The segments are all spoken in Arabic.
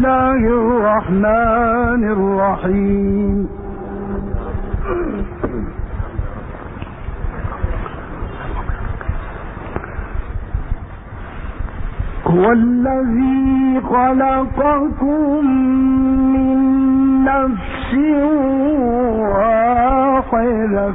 الله الرحمن الرحيم. هو الذي خلقكم من نفس واحدة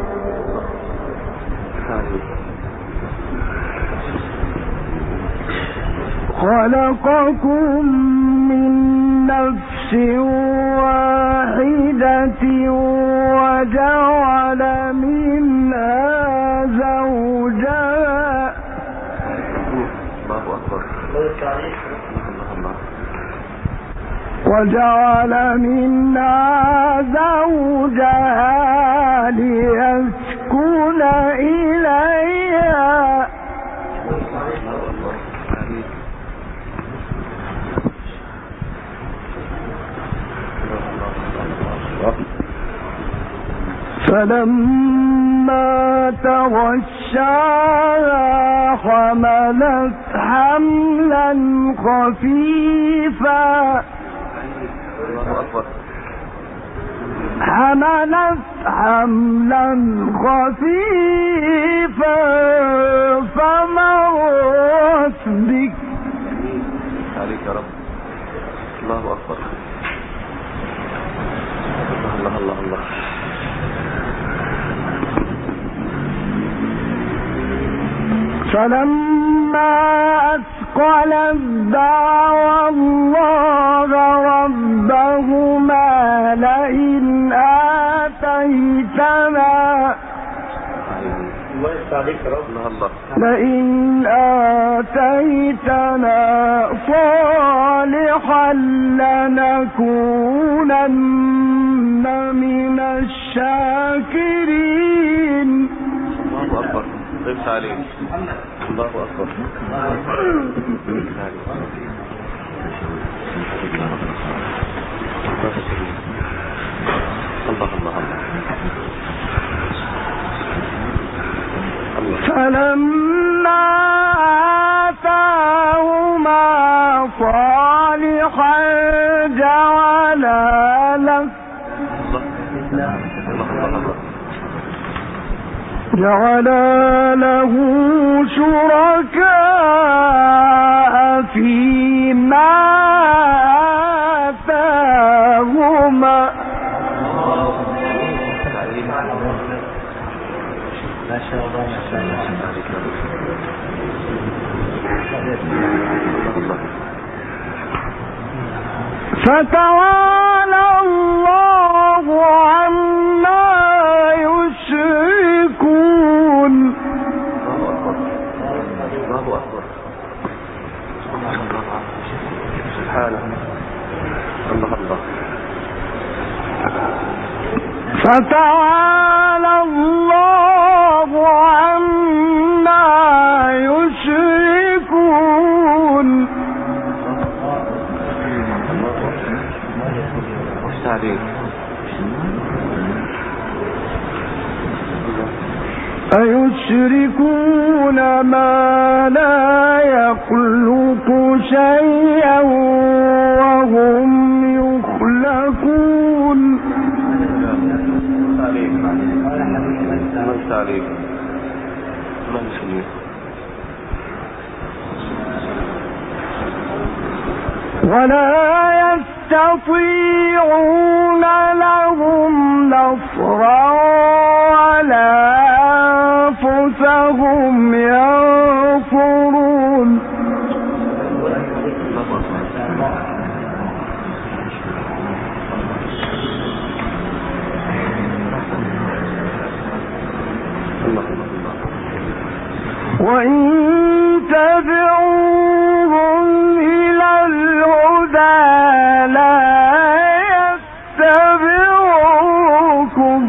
وجعل منها زوجها ليسكن إليها فلما تغشاها حملت حملا خفيفا فمرت به. عليك يا رب. الله أكبر. الله الله الله. فلما أثقلت دعوا الله ربهما لئن آتيتنا صالحا لنكونن من الشاكرين. الله أكبر. طيب عليك. الله أكبر. فلما آتاهما صالحا جعلا له شركاء فيما آتاهما فتعالى الله عما يشركون. فتعالى الله عما يشركون. أيشركون ما لا يخلق شيئا وهم يخلقون. ولا يستطيعون لهم نصرا ولا أنفسهم ينصرون. وإن تدعوهم إلى الهدى لا يتبعوكم.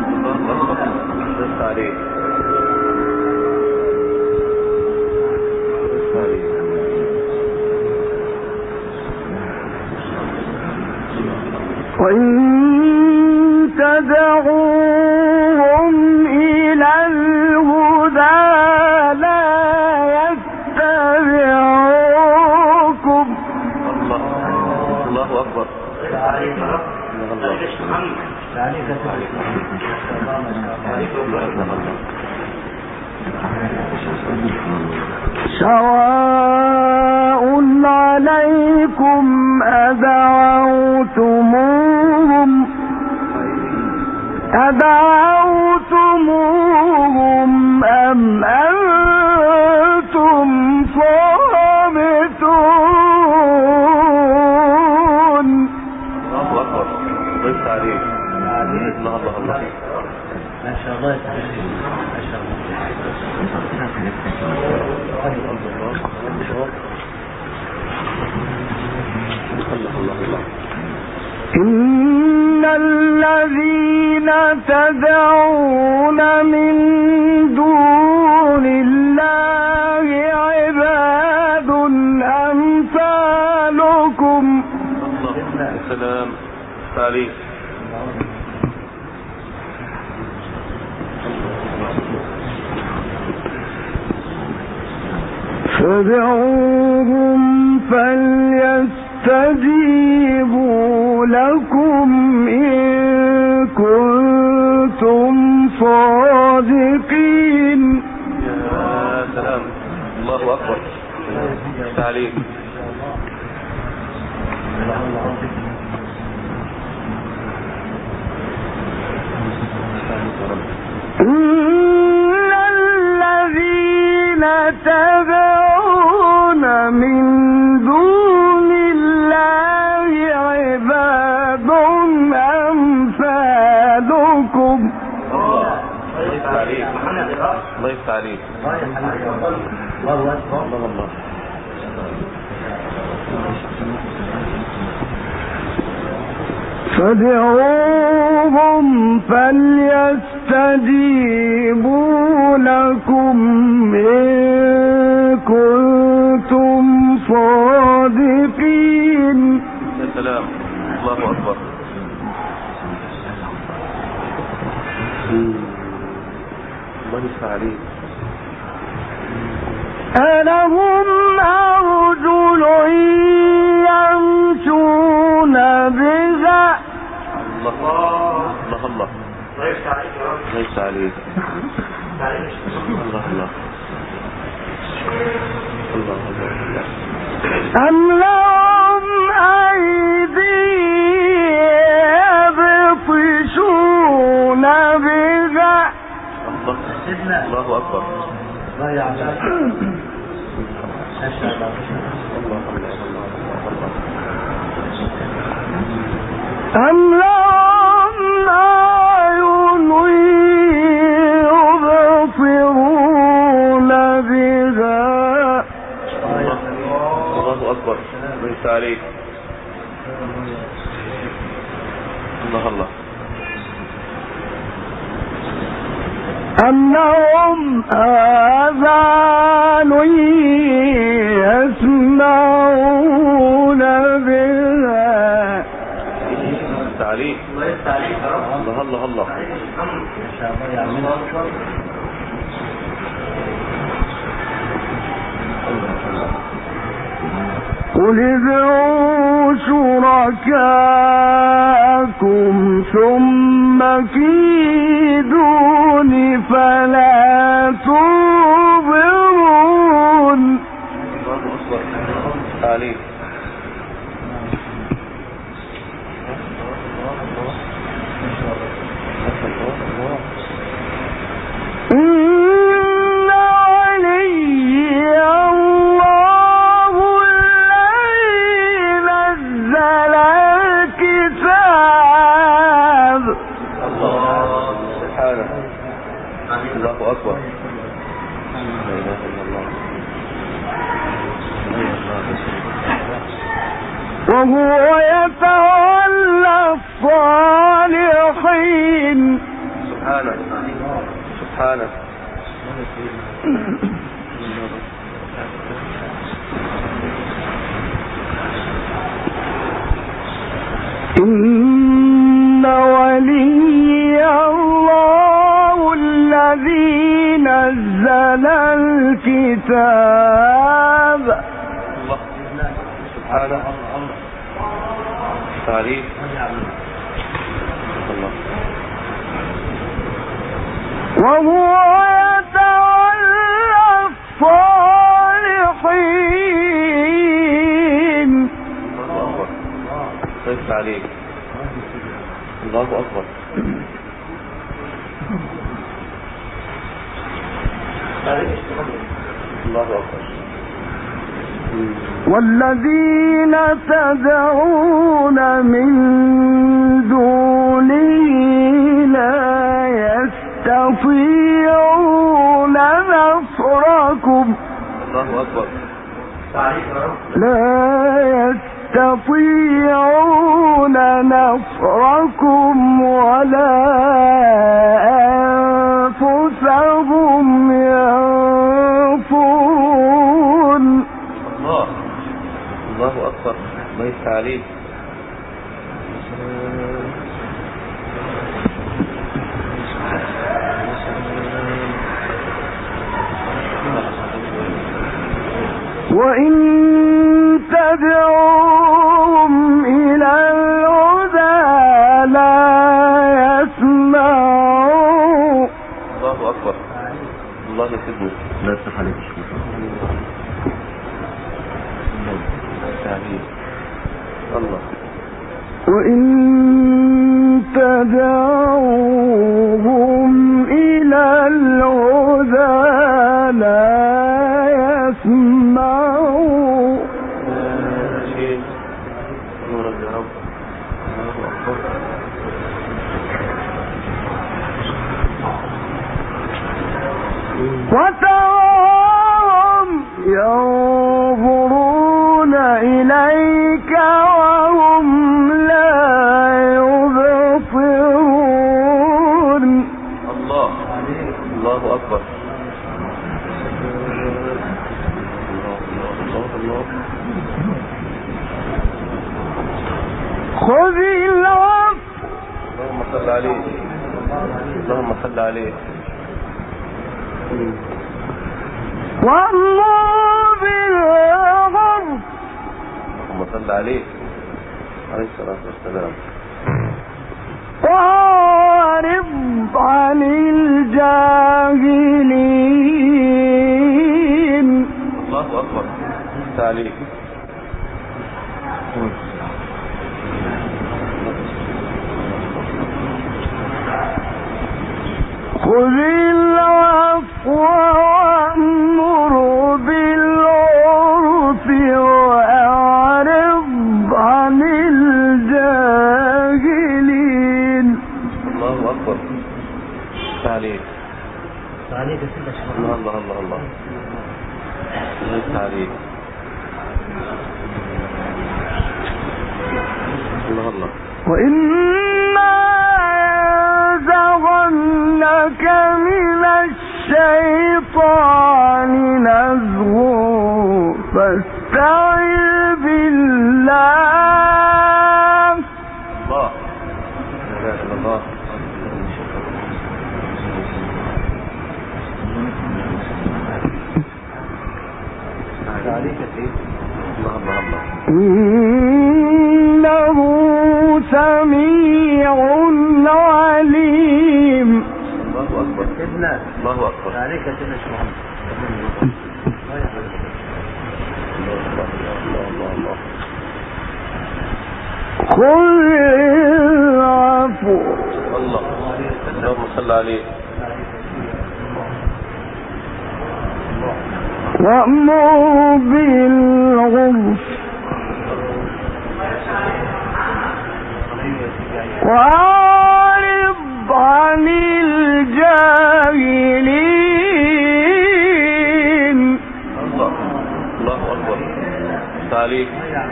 وإن تدعوهم إلى الهدى لا يتبعوكم. الله أكبر. سواء عليكم أدعوتموهم أم أنتم صامتون. الله أكبر. ضيف عليك. الله الله الله. ما شاء الله. إن الذين تدعون من دون الله عباد أمثالكم. الله السلام عليك. فادعوهم فليستجيبوا لكم إن كنتم صادقين. يا سلام. الله أكبر. عليك. إن الذين تدعون من دون الله عباد أمثالكم. الله يفتح عليك. الله. فادعوهم فليستجيبوا لكم إن كنتم صادقين. يا سلام. الله أكبر. الله يفتح عليك. ألهم أرجل يمشون بها. الله الله. ليس عليك. الله. أم لهم أيدي يبطشون بها. الله أكبر. أم لهم أعين يبصرون بها. الله أكبر. ليس عليك. الله. أم لهم آذان يسمعون بها. عليك. الله. قل ادعوا شركاءكم ثم كيدون فلا تنظرون. عليك. إن علي الله الذي نزل الكتاب. الله سبحانه. الله أكبر. لا إله إلا الله. وهو يتولى الصالحين. سبحانه. إن ولي الله الذي نزل الكتاب. الله سبحانه. تعريف الله. وهو يتولى الصالحين. الله أكبر. طيب عليك. الله أكبر. الله أكبر. والذين تدعون من دونه لا يستطيعون نصركم. الله أكبر. لا يستطيعون نصركم ولا أنفسهم ينصرون. الله أكبر. الله يفتح عليك. وإن تدعوهم إلى الهدى لا يسمعوا. الله أكبر. الله يسلمك. لا يفتح عليك. الله. وإن تدعوهم إلى الهدى لا يسمعوا. نورك يا رب. الله أكبر. وتراهم ينظرون إليك وهم لا يبصرون. الله. الله أكبر. خذ العفو. اللهم صل عليه. اللهم صل عليه. وأمر بالعرف. اللهم صل عليه عليه الصلاة والسلام. وأعرض عن الجاهلين. الله أكبر. تعليق. خذ العفو وأمر بالعرف وأعرض عن الجاهلين. الله أكبر. تعليق. تعليق الله الله الله الله. تعليق. الله الله. وإما ينزغنك من الشيطان نزغ فاستعذ بالله. الله. لا إله إلا الله. الله الله الله. إنه سميع عليم. الله أكبر. الله أكبر. عليك يا سيدنا الشيخ محمد. خذ العفو. الله. اللهم صل عليه. وأمر بالعرف وأعرض عن الجاهلين. الله. الله أكبر. تعليق.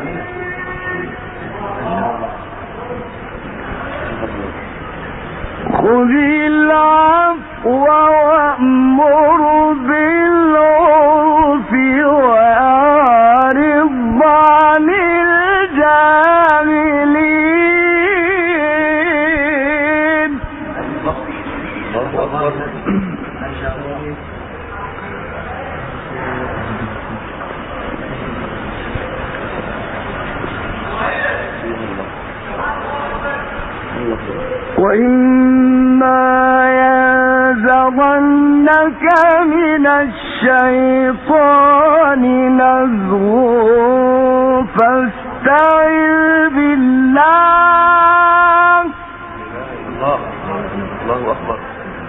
خذ العفو وأمر بالعرف وأعرض عن الجاهلين. الله أكبر. وإما ينزغنك من الشيطان نزغ فاستعذ بالله. الله أكبر.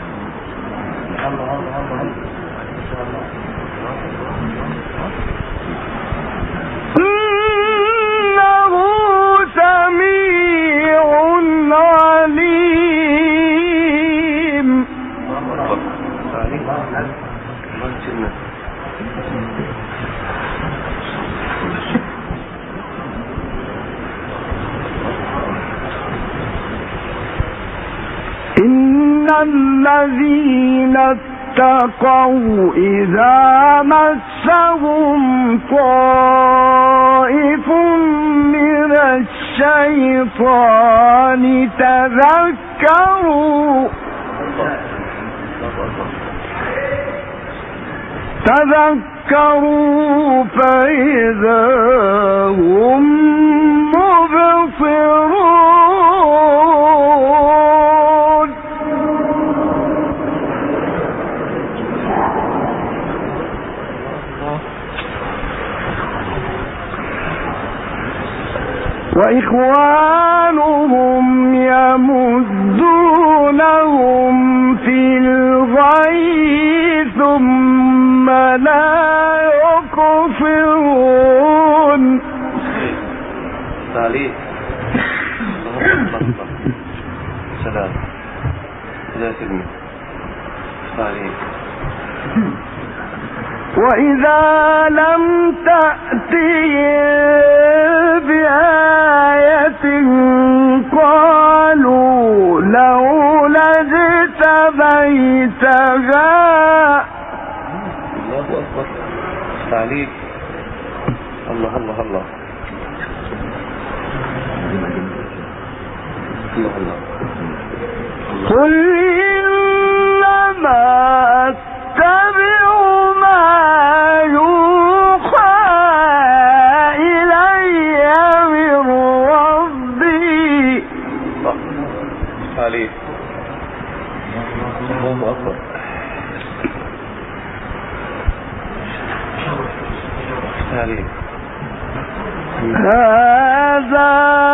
إنه سميع عليم. إن الذين اتقوا إذا مسهم طائف من الشيطان تذكروا فإذا هم مبصرون. وإخوانهم يمدونهم في الغي ثم لا يقصرون. تعليق. سلام. لا تلمي. تعليق. وإذا لم تأتهم بآية قالوا لولا اجتبيتها. الله أكبر. تعليق. الله الله الله. الله الله. قل إنما أتبع ما يوحى إلي من ربي. تعليق. الله أكبر. تعليق. هذا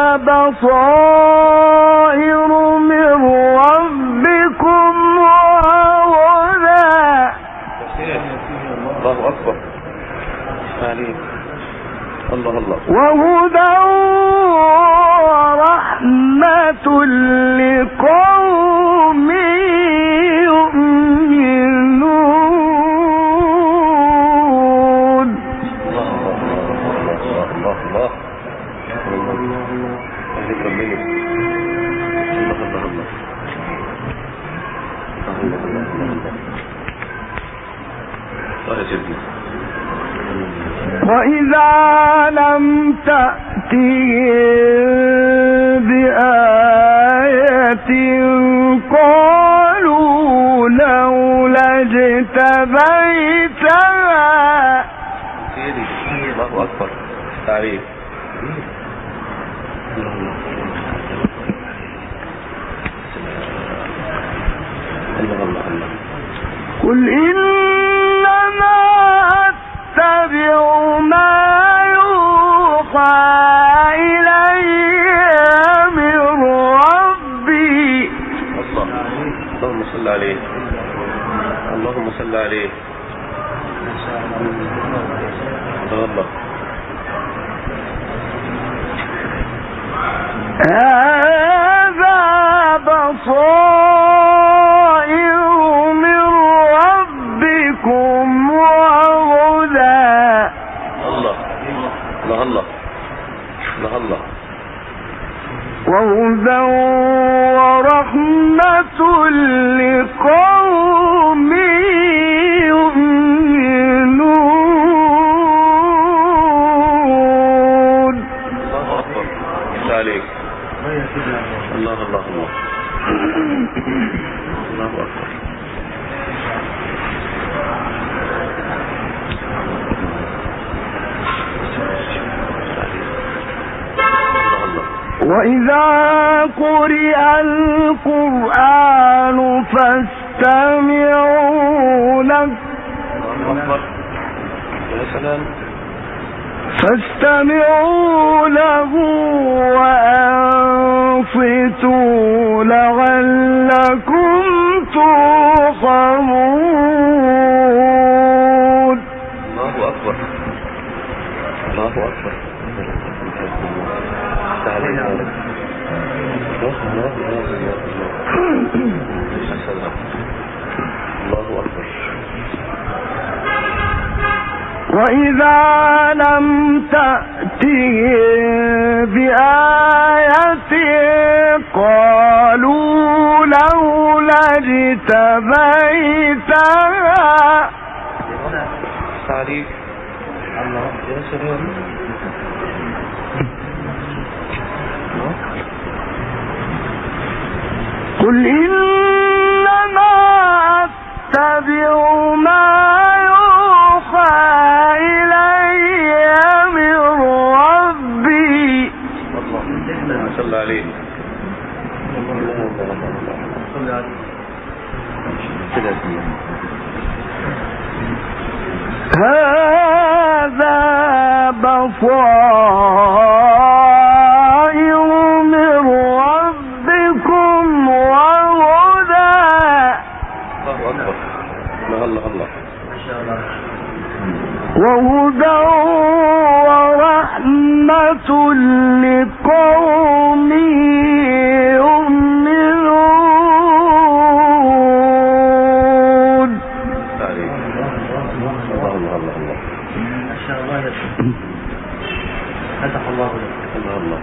بصائر من ربكم وهدى. الله أكبر. تعليق. الله الله. وهدى ورحمة لقوم يؤمنون. وإذا لم تأتهم بآية قالوا لولا اجتبيتها. الله أكبر. تعريف. قل إنما أتبع ما يوحى إلي من ربي. اللهم صل عليه. اللهم صل عليه. الله. هذا بصائر من ربكم وهدى. الله الله الله الله. وهدى ورحمة لقوم يؤمنون. الله أكبر. عليك. الله الله الله. الله أكبر. وإذا قرئ القرآن فاستمعوا له وأنصتوا لعلكم ترحمون. الله أكبر الله أكبر. الله أكبر. وإذا لم تأتهم بآية قالوا لولا اجتبيتها. تعريف الله يا سلام. قل إنما أتبع ما يوحى إلي من ربي. الله صلى عليه. هذا بصائر من ربكم وهدى. الله أكبر. الله الله. وهدى ورحمة لقوم يؤمنون. ما شاء الله يا شيخ. فتح الله لك. الله.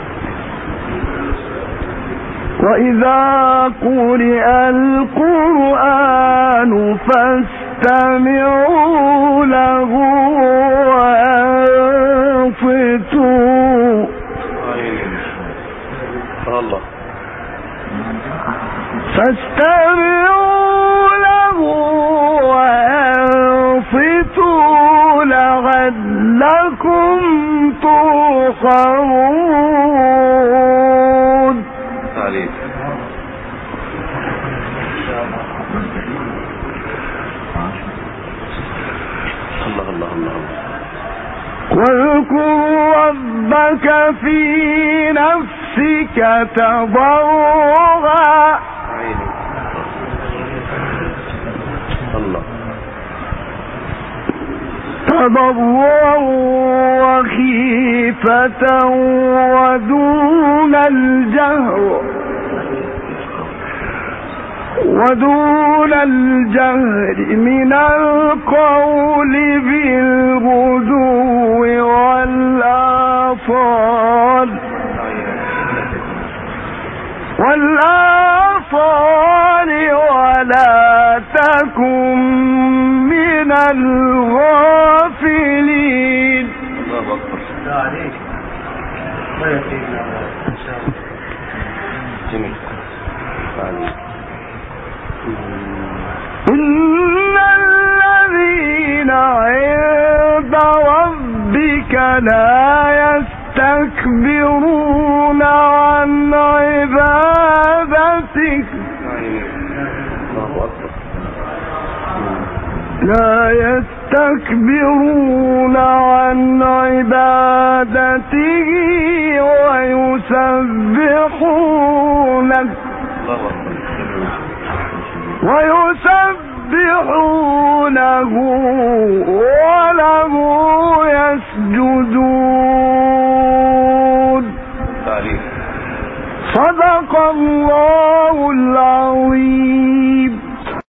وإذا قرئ القرآن فاستمعوا له وأنصتوا. الله. فاستمعوا له وأنصتوا لعلكم ترحمون. عليك. الله. واذكر ربك في نفسك تضرعا. الله. تضرعا وخيفة ودون الجهر من القول بالغدو والآصال ولا تكن من الغافلين. الله أكبر. عليك. ما يفيدنا إن شاء الله. جميل. إن الذين عند ربك لا يستكبرون عن عبادتك ويسبحونه وله يسجدون. صدق الله العظيم.